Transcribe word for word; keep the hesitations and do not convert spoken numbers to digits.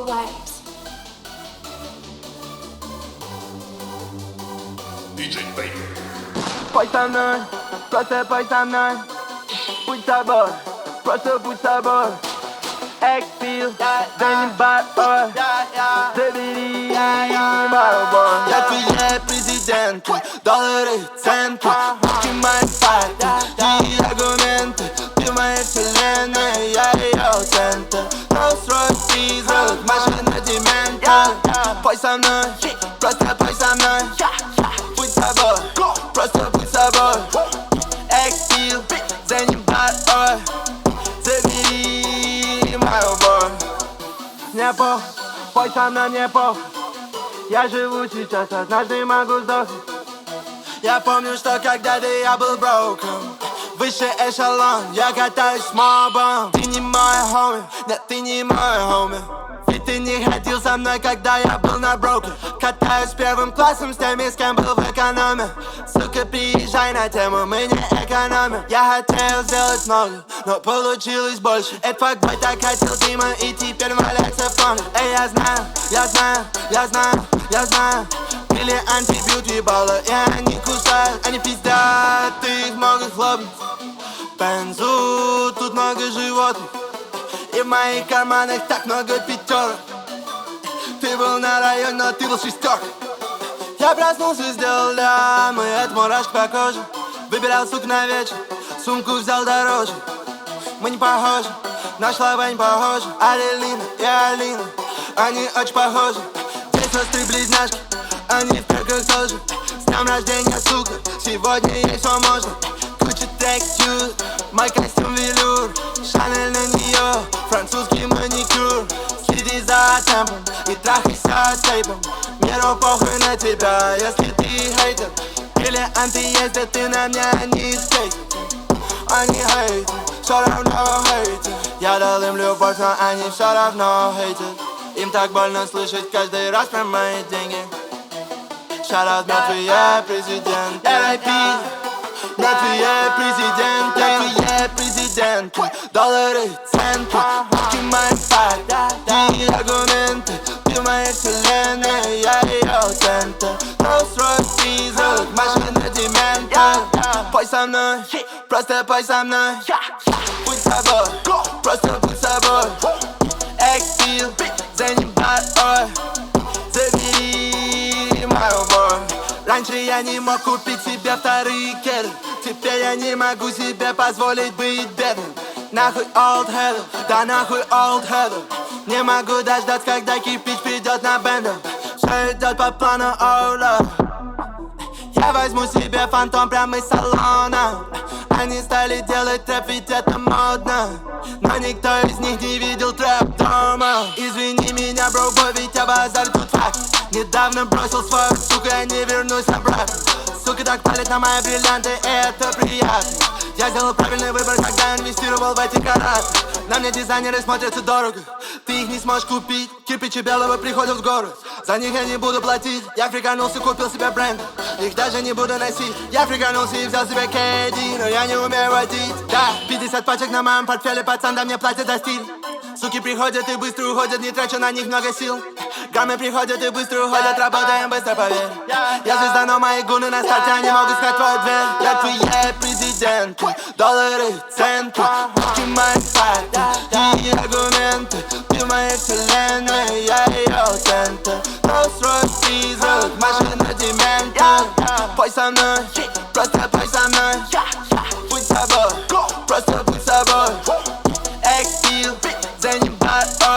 waves. ди джей Baby. Пой со мной, просто пой со мной. Будь собой, просто будь собой. Экспил, да не бой. Забери мою боль. Я твой президент, доллары, центы, ручки мои факты и аргументы. Ты моя вселенная, я ее центр. Rolls-Royce, призрак, машина демента. Пой со мной, просто пой со мной. Будь собой, просто будь собой. Экспил, да не бой. Забери мою боль. Мне пох, пой со мной, мне пох. Я живу сейчас, однажды могу сдохнуть. Я помню, что когда-то я был broken. Выше эшелон, я катаюсь с мобом. Ты не мой хоми, нет, ты не мой хоми. Ведь ты не ходил со мной, когда я был на броке. Катаюсь первым классом с теми, с кем был в экономе. Сука, приезжай на тему, мы не экономим. Я хотел сделать много, но получилось больше. Этот факбой так хотел Дима, и теперь валяется в тоне. Эй, я знаю, я знаю, я знаю, я знаю. Или антибьюти балла, и они кусают. Они пиздят, их много хлопнет. Бензу, тут много животных. И в моих карманах так много пятерок. Ты был на районе, но ты был шестерка. Я проснулся, сделал лямы, это мурашка по коже. Выбирал сук на вечер, сумку взял дороже. Мы не похожи, нашла не похожа. Аделина и Алина, они очень похожи. Две сестры близняшки, они в перках тоже. С днем рождения, сука, сегодня ей все можно. Куча текстюр, мой костюм велюр. Шанель на нее, французский маникюр. Следи за темпом и трахайся с тейпом. Миру похуй на тебя, если ты хейтер. Или антиездер, ты на мне не скейтер. Они хейтер, все равно хейтер. Я дал им любовь, но они все равно хейтер. Им так больно слышать каждый раз про мои деньги. Шараут мертвые президенты. эр ай пи, мертвые президенты. Мертвые президенты. Доллары, центы, ручки мои факты и аргументы. Ты моя вселенная, я ее центр. Rolls-Royce, призрак, машина демента. Пой со мной, просто пой со мной. Будь собой, просто будь собой. Экспил, за не бой. Забери мою боль. Раньше я не мог купить себе вторые кеды. Теперь я не могу себе позволить быть бедным. Нахуй old head, да нахуй old head. Не могу дождаться, когда кирпич придет на бендер. Все идет по плану, oh love. Я возьму себе фантом прямо из салона. Они стали делать трэп, ведь это модно. Но никто из них не видел трэп дома. Извини меня, бро, бой, ведь я базар тут факт. Недавно бросил свою, сука, я не вернусь обратно. Сука так палит на мои бриллианты, и это приятно. Я сделал правильный выбор, когда инвестировал в эти караты. На мне дизайнеры смотрятся дорого. Ты их не сможешь купить. Кирпичи белого приходят в город. За них я не буду платить. Я фриканулся, купил себе бренд. Их даже не буду носить. Я фриканулся и взял себе кэдди, но я не умею водить. Да, пятьдесят пачек на моем портфеле, пацан, да мне платят за стиль. Суки приходят и быстро уходят, не трачу на них много сил. Гаммы приходят и быстро уходят, работаем быстро, поверь. Я звезда, но мои гуны на старте, они могут сказать твою дверь. Я твои президенты, доллары, центы, ручки мои факты и аргументы. Ты моя вселенная, я ее центр. Rolls-Royce, призрак, машина демента. Пой со мной, просто пой со мной. Будь собой, просто будь собой. Экспил, за не бой.